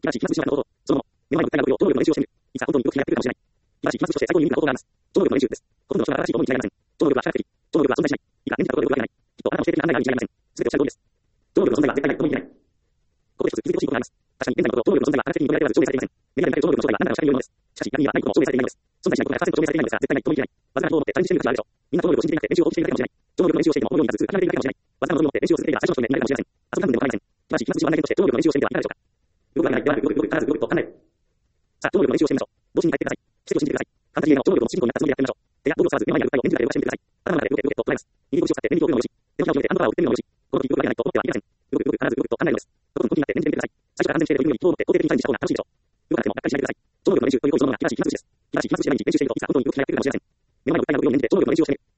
しい、暇つぶしの中のこと、そのもの、目の前の物体が動くよう、超能力の練習をしてみる。いつか本当によく嫌いが来るかもしれない。しばし、暇つぶしとして最高に有意義な方法があります。超能力の練習です。ほとんどの人が新しいものに嫌いがありません。超能力は社会的。超能力は存在しない。いいか、現実のことでよくわけない。きっとあなたの性的な判断があるに違いありません。すべておっしゃる通りです。超能力の存在は絶対ないとも言えない。ここで一つ気づいてほしいことがあります。確かに現在のところ、超能力の存在は科学的に認められておらず証明されていません。目に見える超能力の正体は何らかの社会によるものです。しかし、何がないことも証明されていないのです。存在しないことが100%証明されていないのですが、絶対ないとも言えない。わずかなことを持ってチャレンジしてみる価値があるでしょう。みんな超能力を信じていなくて練習を放棄しているだけかもしれない。超能力の練習をしていても、このようになずつ諦めているだけかもしれない。わずかなことを持って練習を続けていれば最初の人になれるかもしれません。遊び半分でも構いません。しばし、暇つぶしを案内として超能力の練習をしてみてはいかがでしょうか。動くわけない。ではなく、動く、必ず動くと考える。さあ、超能力の練習をしてみましょう。帽子に帰ってください。奇跡を信じてください。ファンタジー映画の超能力の主人公になったつもりでやってみましょう。手やボールを触らず、目の前にある物体を演じるかで動かしてみてください。頭の中で動け、動けと捉えます。右拳を使って目に手を振るのもよし、手のひらを広げてハンドパワーを打ってみるのもよし、この時動くわけがないと思ってはいけません。動く、動く、必ず動くと考えるのです。とことん根気になって演じてみてください。最初から安全姿勢で動くように、手を持って肯定的にチャレンジした方が楽しいでしょう。動かなくてもがっかりしないでください。超能力の練習という行為そのものが暇つぶしです。暇つぶしで毎日練習していると、いつか本当に動く気がやってくるかもしれません。目の前の物体が動くように演じて超能力の練習をしてみる。